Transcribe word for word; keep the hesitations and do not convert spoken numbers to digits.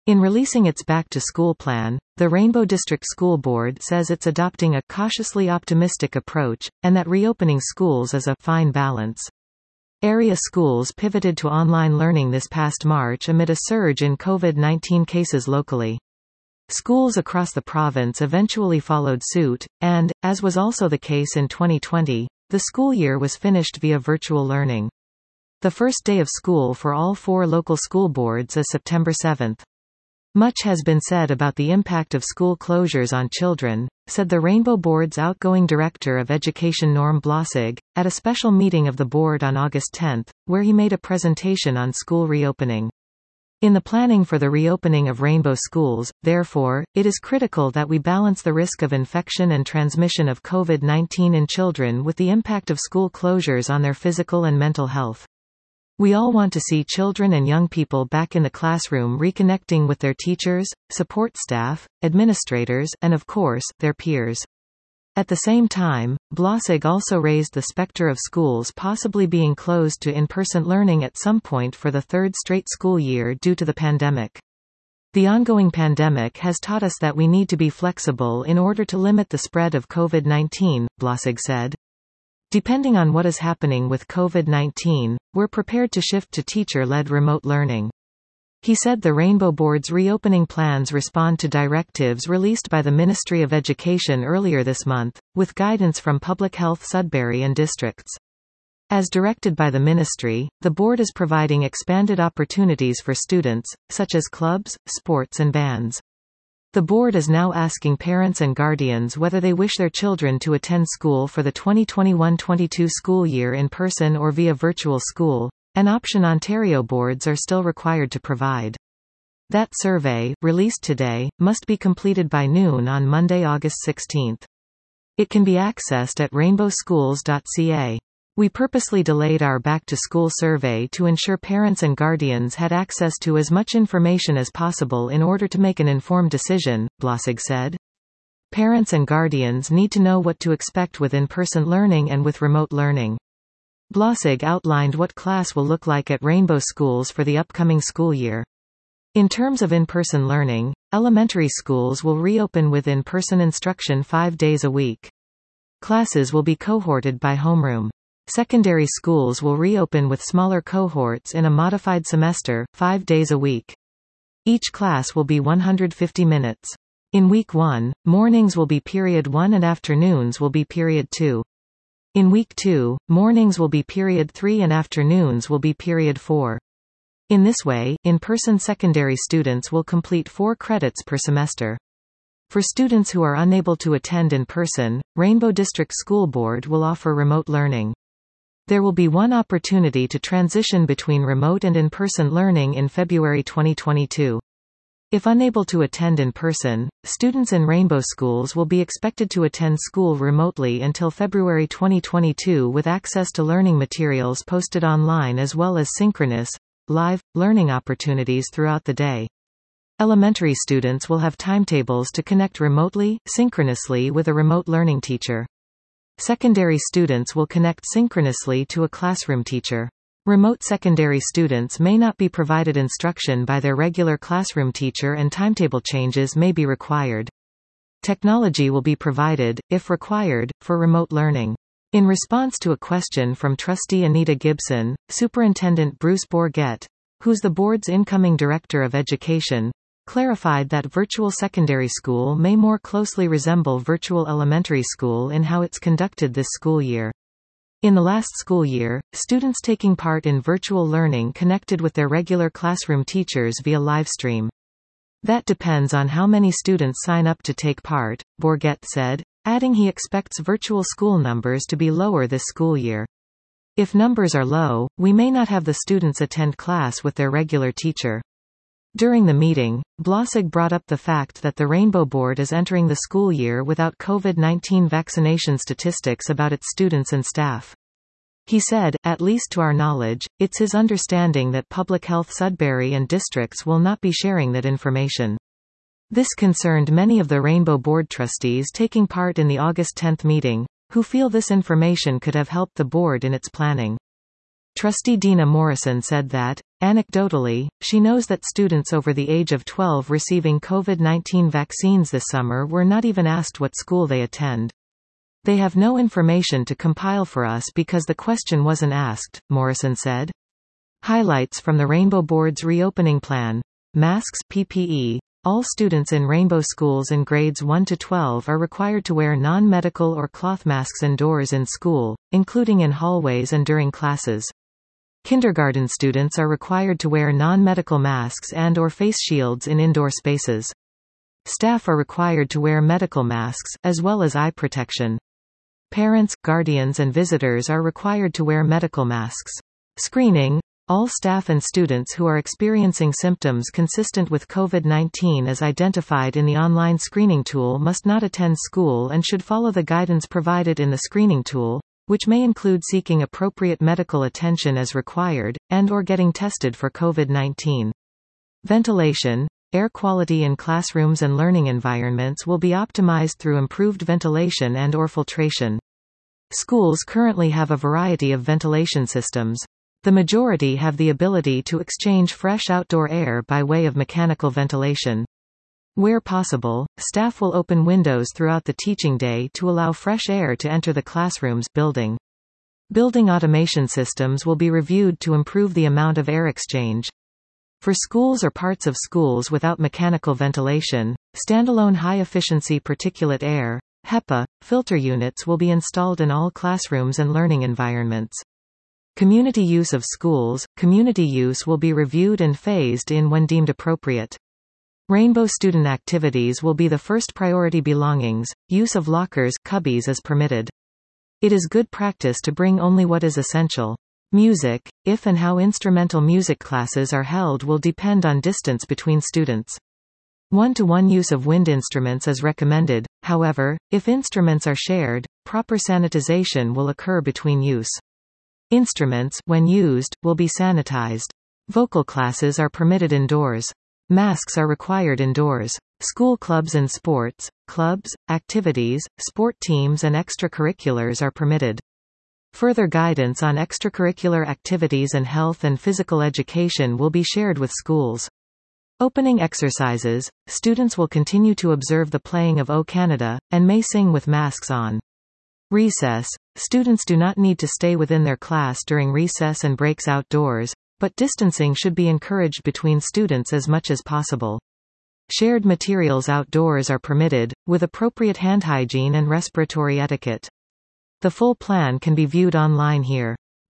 In releasing its back-to-school plan, the Rainbow District School Board says it's adopting a cautiously optimistic approach, and that reopening schools is a fine balance. Area schools pivoted to online learning this past March amid a surge in COVID nineteen cases locally. Schools across the province eventually followed suit, and, as was also the case in twenty twenty, the school year was finished via virtual learning. The first day of school for all four local school boards is September seventh. Much has been said about the impact of school closures on children, said the Rainbow Board's outgoing Director of Education Norm Blossig, at a special meeting of the board on August tenth, where he made a presentation on school reopening. In the planning for the reopening of Rainbow schools, therefore, it is critical that we balance the risk of infection and transmission of COVID nineteen in children with the impact of school closures on their physical and mental health. We all want to see children and young people back in the classroom reconnecting with their teachers, support staff, administrators, and of course, their peers. At the same time, Blossig also raised the specter of schools possibly being closed to in-person learning at some point for the third straight school year due to the pandemic. The ongoing pandemic has taught us that we need to be flexible in order to limit the spread of COVID nineteen, Blossig said. Depending on what is happening with COVID nineteen, we're prepared to shift to teacher-led remote learning. He said the Rainbow Board's reopening plans respond to directives released by the Ministry of Education earlier this month, with guidance from Public Health Sudbury and districts. As directed by the ministry, the board is providing expanded opportunities for students, such as clubs, sports and bands. The board is now asking parents and guardians whether they wish their children to attend school for the twenty twenty-one twenty-two school year in person or via virtual school, an option Ontario boards are still required to provide. That survey, released today, must be completed by noon on Monday, August sixteenth. It can be accessed at rainbow schools dot c a. We purposely delayed our back-to-school survey to ensure parents and guardians had access to as much information as possible in order to make an informed decision, Blossig said. Parents and guardians need to know what to expect with in-person learning and with remote learning. Blossig outlined what class will look like at Rainbow schools for the upcoming school year. In terms of in-person learning, elementary schools will reopen with in-person instruction five days a week. Classes will be cohorted by homeroom. Secondary schools will reopen with smaller cohorts in a modified semester, five days a week. Each class will be one hundred fifty minutes. In week one, mornings will be period one and afternoons will be period two. In week two, mornings will be period three and afternoons will be period four. In this way, in-person secondary students will complete four credits per semester. For students who are unable to attend in person, Rainbow District School Board will offer remote learning. There will be one opportunity to transition between remote and in-person learning in February twenty twenty-two. If unable to attend in person, students in Rainbow schools will be expected to attend school remotely until February twenty twenty-two with access to learning materials posted online as well as synchronous, live, learning opportunities throughout the day. Elementary students will have timetables to connect remotely, synchronously with a remote learning teacher. Secondary students will connect synchronously to a classroom teacher. Remote secondary students may not be provided instruction by their regular classroom teacher and timetable changes may be required. Technology will be provided, if required, for remote learning. In response to a question from Trustee Anita Gibson, Superintendent Bruce Bourget, who's the board's incoming Director of Education, clarified that virtual secondary school may more closely resemble virtual elementary school in how it's conducted this school year. In the last school year, students taking part in virtual learning connected with their regular classroom teachers via livestream. That depends on how many students sign up to take part, Bourget said, adding he expects virtual school numbers to be lower this school year. If numbers are low, we may not have the students attend class with their regular teacher. During the meeting, Blossig brought up the fact that the Rainbow Board is entering the school year without COVID nineteen vaccination statistics about its students and staff. He said, at least to our knowledge, it's his understanding that Public Health Sudbury and districts will not be sharing that information. This concerned many of the Rainbow Board trustees taking part in the August tenth meeting, who feel this information could have helped the board in its planning. Trustee Dina Morrison said that, anecdotally, she knows that students over the age of twelve receiving COVID nineteen vaccines this summer were not even asked what school they attend. They have no information to compile for us because the question wasn't asked, Morrison said. Highlights from the Rainbow Board's reopening plan. Masks P P E. All students in Rainbow schools in grades one to twelve are required to wear non-medical or cloth masks indoors in school, including in hallways and during classes. Kindergarten students are required to wear non-medical masks and or face shields in indoor spaces. Staff are required to wear medical masks, as well as eye protection. Parents, guardians and visitors are required to wear medical masks. Screening. All staff and students who are experiencing symptoms consistent with COVID nineteen as identified in the online screening tool must not attend school and should follow the guidance provided in the screening tool, which may include seeking appropriate medical attention as required, and or getting tested for COVID nineteen. Ventilation. Air quality in classrooms and learning environments will be optimized through improved ventilation and or filtration. Schools currently have a variety of ventilation systems. The majority have the ability to exchange fresh outdoor air by way of mechanical ventilation. Where possible, staff will open windows throughout the teaching day to allow fresh air to enter the classroom's building. Building automation systems will be reviewed to improve the amount of air exchange. For schools or parts of schools without mechanical ventilation, standalone high-efficiency particulate air (HEPA) filter units will be installed in all classrooms and learning environments. Community use of schools. Community use will be reviewed and phased in when deemed appropriate. Rainbow student activities will be the first priority belongings. Use of lockers, cubbies is permitted. It is good practice to bring only what is essential. Music, if and how instrumental music classes are held will depend on distance between students. One-to-one use of wind instruments is recommended, however, if instruments are shared, proper sanitization will occur between use. Instruments, when used, will be sanitized. Vocal classes are permitted indoors. Masks are required indoors. School clubs and sports, clubs, activities, sport teams and extracurriculars are permitted. Further guidance on extracurricular activities and health and physical education will be shared with schools. Opening exercises. Students will continue to observe the playing of O Canada, and may sing with masks on. Recess. Students do not need to stay within their class during recess and breaks outdoors, but distancing should be encouraged between students as much as possible. Shared materials outdoors are permitted, with appropriate hand hygiene and respiratory etiquette. The full plan can be viewed online here.